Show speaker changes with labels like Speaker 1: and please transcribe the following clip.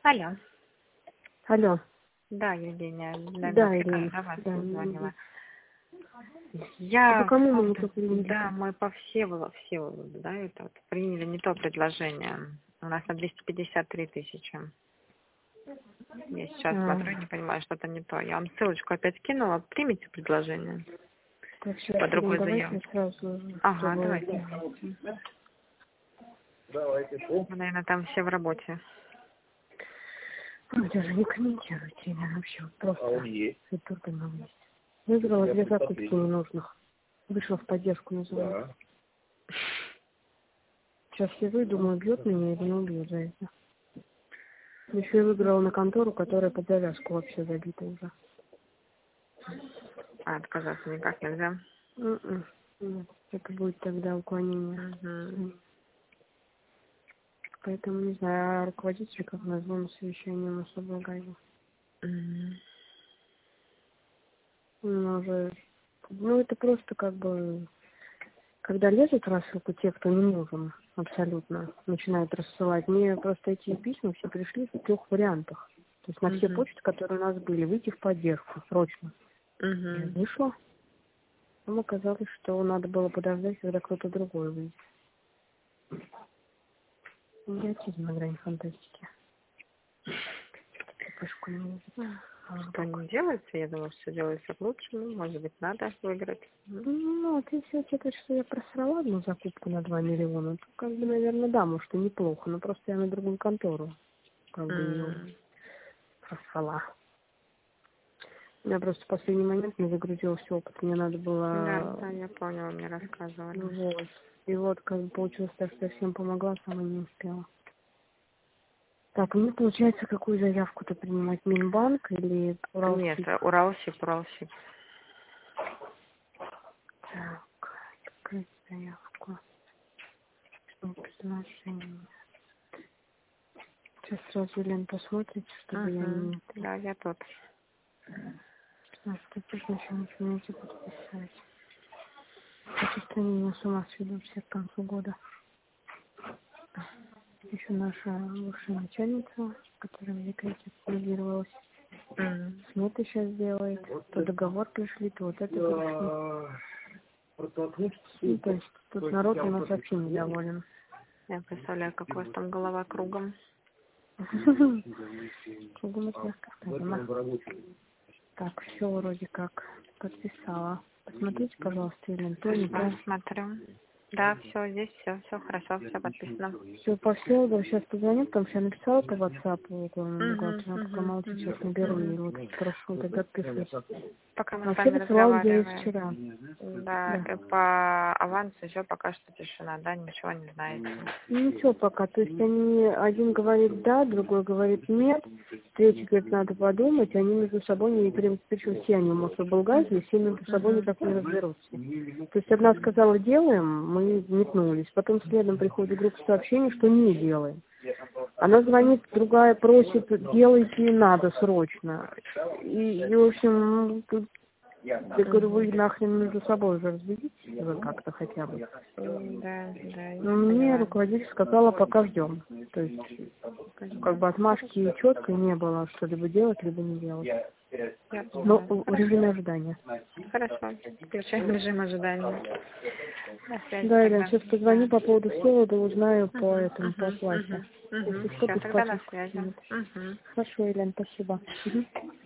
Speaker 1: Алло.
Speaker 2: Алло.
Speaker 1: Да, Евгения,
Speaker 2: Да, Ирина.
Speaker 1: до вас
Speaker 2: Да.
Speaker 1: позвонила.
Speaker 2: По кому мы не то приняли?
Speaker 1: Да, мы по Всеволоду, да, это вот приняли не то предложение. У нас на 253 тысячи. Я сейчас смотрю, не понимаю, что-то не то. Я вам ссылочку опять кинула. Примите предложение.
Speaker 2: Так, сейчас,
Speaker 1: По другой
Speaker 2: давайте
Speaker 1: заявке.
Speaker 2: сразу.
Speaker 1: Ага, давайте. Вы, наверное, там все в работе.
Speaker 2: Даже не комментируйте, Ирина, вообще. Просто придурка на месте. Выиграла 2 закупки ненужных. Вышла в поддержку, называется. Сейчас я выйду, думаю, убьет меня или не убьет за это. Еще я выиграла на контору, которая под завязку вообще забита уже.
Speaker 1: А отказаться никак нельзя?
Speaker 2: Нет, это будет тогда уклонение. Поэтому, не знаю, а руководитель, как назвал на совещании, особо гайду. Уже... Ну, это просто как бы... Когда лезут в рассылку те, кто не нужен, абсолютно, начинают рассылать. Мне просто эти письма все пришли в 3 вариантах. То есть на все почты, которые у нас были, выйти в поддержку срочно. Я вышла. Потом оказалось, что надо было подождать, когда кто-то другой выйдет. Идиотизм на грани фантастики. Пышку не видит.
Speaker 1: Что не делается? Я думаю, что делается лучше. Ну, может быть, надо выиграть.
Speaker 2: Ну, вот если учитывать, что я просрала одну закупку на 2 миллиона, то, как бы, наверное, да, может, и неплохо. Но просто я на другую контору, как бы, ее просрала. У меня просто в последний момент не загрузился опыт. Мне надо было...
Speaker 1: Да, я поняла, мне рассказывали.
Speaker 2: Вот. И вот, как бы, получилось так, что я всем помогла, сама не успела. Так, мне получается, какую заявку-то принимать? Минбанк или Уралсиб?
Speaker 1: Нет, Уралсиб.
Speaker 2: Так, открыть заявку. Предложение. Сейчас сразу, Лен, посмотрите, чтобы я не...
Speaker 1: Да, я тут.
Speaker 2: Что тут еще начинаете подписать. Почему меня с ума сведут все к концу года. Еще наша бывшая начальница, которая в декрете активизировалась. Сметы сейчас делает. То договор пришли, то вот это пришли. Ну, то есть тут народ у нас вообще недоволен.
Speaker 1: Я представляю, как у вас там голова кругом.
Speaker 2: Кругом это мягко сказано. Так, все вроде как подписала. Посмотрите, пожалуйста, Елена, то не то.
Speaker 1: Смотрю. Да, все, здесь все хорошо, все подписано.
Speaker 2: Все, по Всеволоду сейчас позвоню, потому что я написала по WhatsApp главному бухгалтеру, она пока молчит, сейчас наберу и вот спрошу, тогда отпишусь.
Speaker 1: Пока мы с
Speaker 2: Вообще
Speaker 1: вами
Speaker 2: посылала я
Speaker 1: разговариваем.
Speaker 2: вчера.
Speaker 1: Да, по авансу еще пока что тишина, да, ничего не знаете.
Speaker 2: Ничего пока, то есть они, один говорит да, другой говорит нет, третий говорит надо подумать, они между собой не, причем все они умословолгали, все между собой никак не разберутся. То есть одна сказала делаем, мы метнулись, потом следом приходит группа сообщений, что не делаем. Она звонит, другая просит, делайте надо срочно. И в общем, я говорю, вы нахрен между собой уже разберитесь, вы как-то хотя бы.
Speaker 1: Да.
Speaker 2: Но мне руководитель сказала, пока ждем. То есть, как бы отмашки четко не было, что либо делать, либо не делать. Но в режиме ожидания.
Speaker 1: Хорошо, включаем режим ожидания.
Speaker 2: Да, Елена, сейчас позвоню по поводу Всеволода, узнаю по этому, по плате. Если что,
Speaker 1: Все, тогда на связи.
Speaker 2: Хорошо, Елена, спасибо.